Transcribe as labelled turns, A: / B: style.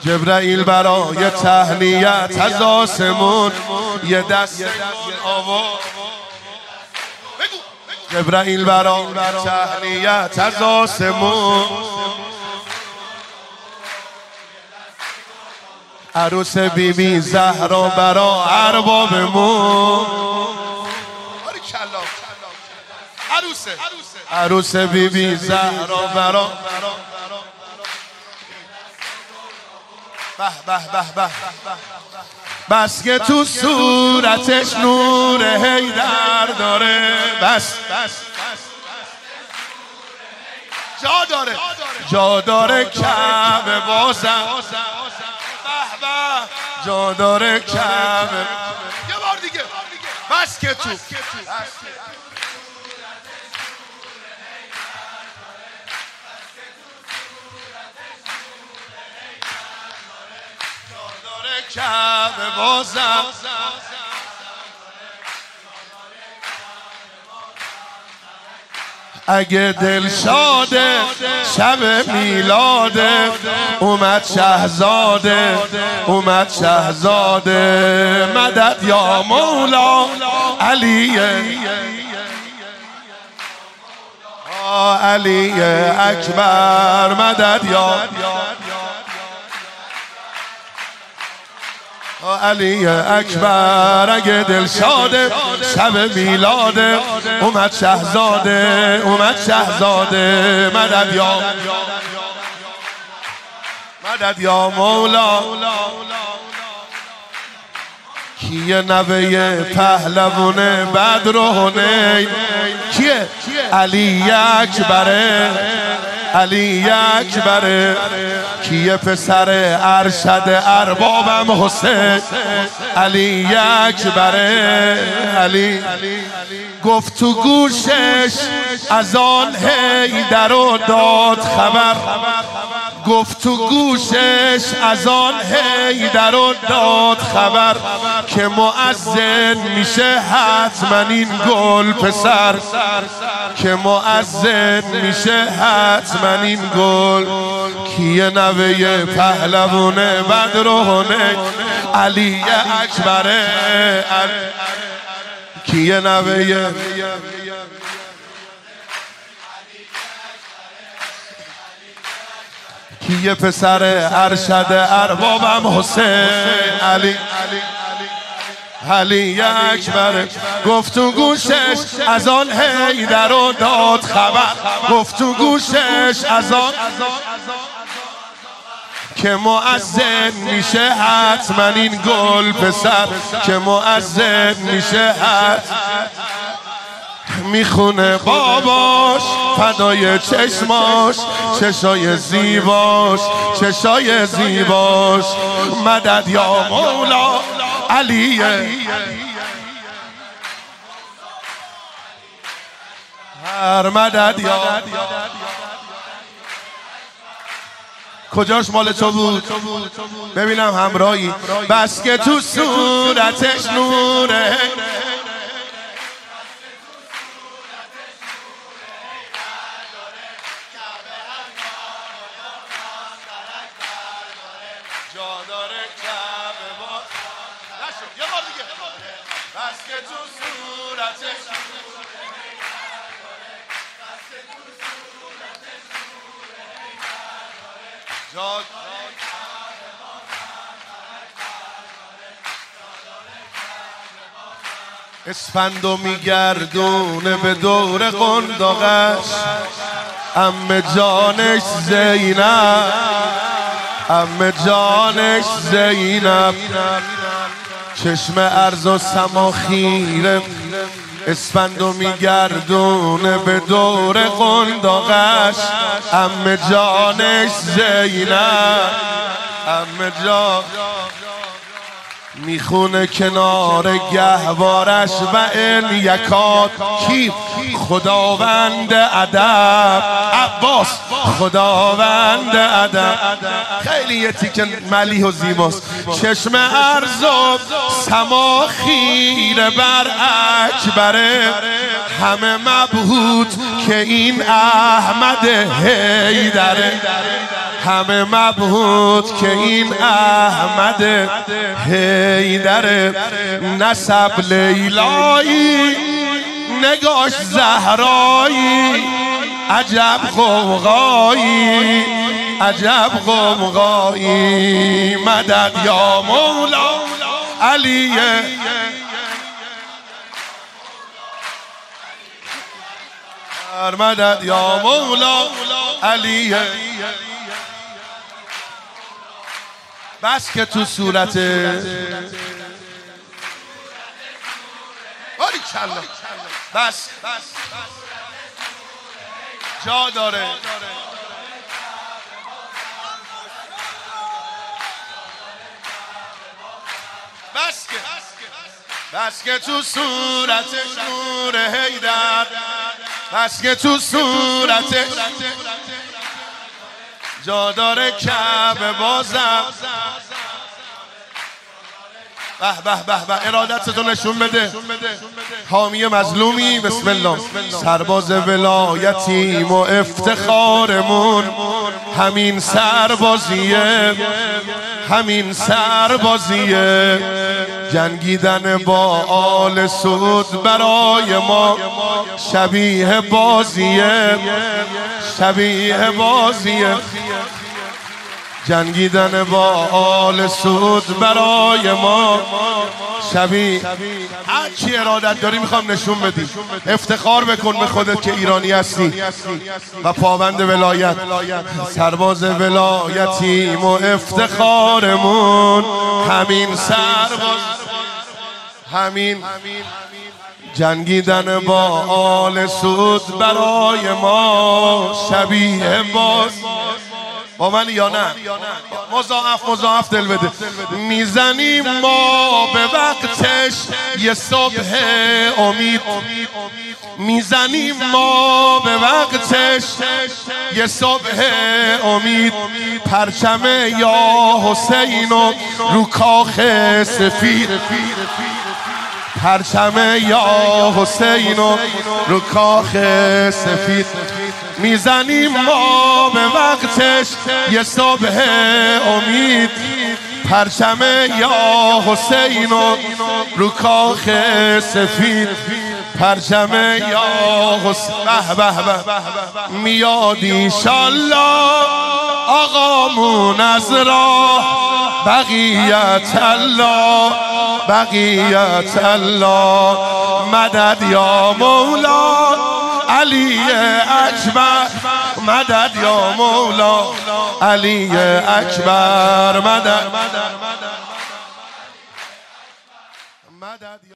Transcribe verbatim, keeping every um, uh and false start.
A: جبرائیل برای تهنیت از آسمون یه دست آورد. جبرائیل برای تهنیت از آسمون عروس بی بی زهرا برا اربابمون عروسه عروس بی بی زهرا برا به به به به بس که تو صورتش نور حیدر داره بس جا داره جا داره کعبه بازم به به جا داره کعبه یه بار دیگه بس که تو کعبه بازم اگه دل شاده شب میلاده اومد شهزاده اومد شهزاده مدد یا مولا علیه علی اکبر مدد یا علی اکبر اگه دل شاده شب میلاده اومد شهزاده اومد شهزاده مدد یا مدد یا مولا کیه نوه پهلوونه بدر و حنین کیه علی اکبره علی اکبره کیه پسر ارشد اربابم حسین علی اکبره علی گفت تو گوشش از آن حیدر و داد خبر گفت تو گوشش از آن حیدر و داد خبر که مؤذن میشه حتما این گل پسر که مؤذن میشه حتما این گل کیه نوه پهلوونه بدر و حنین علی اکبره کیه نوه کیه پسر ارشد اربابم حسین علی علی اکبر گفت تو گوشش از آن حیدر و داد خبر گفت تو گوشش از آن که مؤذن میشه حتما این گل پسر که مؤذن میشه حتما میخونه باباش فدای چشماش چشای زیباش چشای زیباش مدد یا مولا علیه هر مدد یا کجاش مال تو بود ببینم همراهی بس که تو صورتش نوره جا داره کعبه باز نشد یه بار دیگه بس که تو صورتش جا اسفندو میگردونه به دور قنداقش عمه جانش زینب عمه جانش زینب چشم ارز و سما خیره اسفندو میگردونه به دور قنداقش عمه جانش زینب عمه جان میخونه کنار گهوارش و این یکات کی خداوند ادب عباس خداوند ادب خیلی یه تیکن ملیح و زیباست چشم ارز و سما خیره بر اکبره همه مبهوت که این احمد حیدره همه مبهوت که این احمد حیدر نسب لیلایی نگاش زهرایی عجب غوغایی عجب غوغایی مدد یا مولا علی مدد یا مولا علی بس که تو صورت باری کلا بس جا داره بس که بس که تو صورت نور حیدر بس که تو صورت جا داره کعبه بازم به به به به ارادتتو نشون بده حامی مظلومی بسم الله سرباز ولایتیم و افتخارمون همین سربازیه همین سربازیه جنگیدن با آل سعود برای ما شبیه بازیه شبیه بازیه جنگیدن با آل سعود برای ما شبیه هر چی ارادت داری میخوام نشون بدی افتخار بکن به خودت که ایرانی هستی و پابند ولایت سرباز ولایتیم و افتخارمون همین سرباز همین جنگیدن با آل سعود برای ما شبیه باز با من یا نه مضاعف مضاعف دل بده میزنیم ما به وقتش یه صبح امید میزنیم ما به وقتش یه صبح امید پرچم یا حسینو رو کاخ سفید پرچم یا حسینو رو کاخ سفید میزنیم ما به وقتش یه صبح امید پرچم یا حسینو رو کاخ سفید پرچم یا حسین به به به میاد ایشالله آقامون از راه بقیت الله بقیت الله مدد یا مولا علی اکبر مدد یا مولا علی اکبر مدد